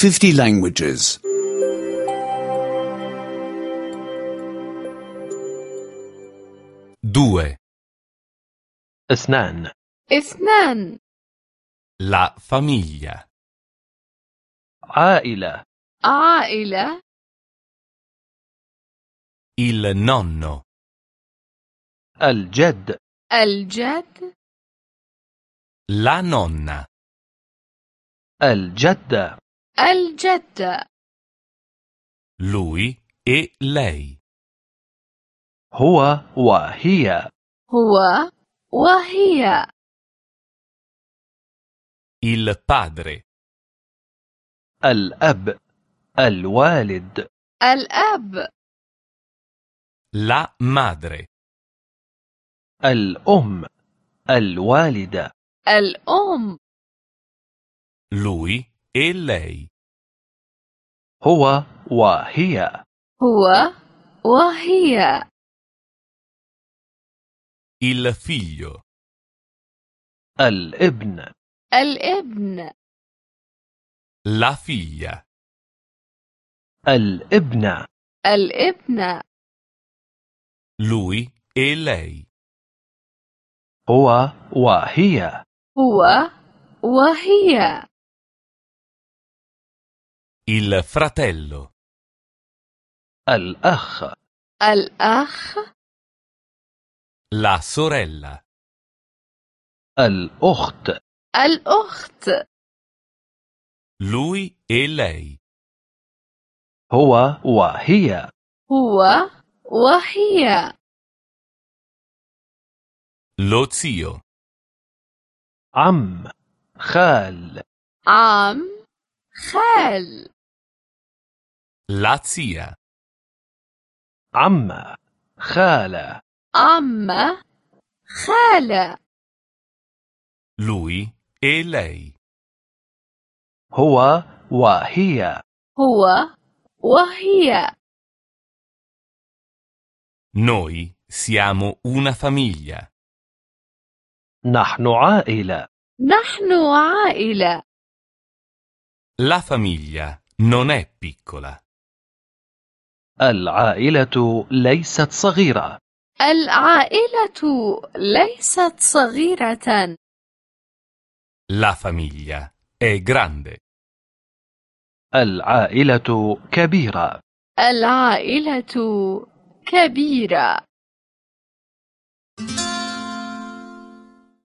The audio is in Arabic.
50 languages. 2. اثنان. La famiglia. عائلة. Il nonno. الجد. La nonna. الجدة. Lui e lei. هو وهي. Il padre. الأب. الوالد. La madre. الأم. الوالدة. Lui e lei. هو وهي. Il figlio. الابن. La figlia. الابنة. Lui e lei. هو وهي. Il fratello. الأخ. La sorella. الأخت. Lui e lei. هو وهي. Lo zio. عم. خال. La zia. عمة. خالة. Lui e lei. هو وهي. Noi siamo una famiglia. نحن عائلة. La famiglia non è piccola. العائلة ليست صغيرة. La famiglia è grande. العائلة كبيرة.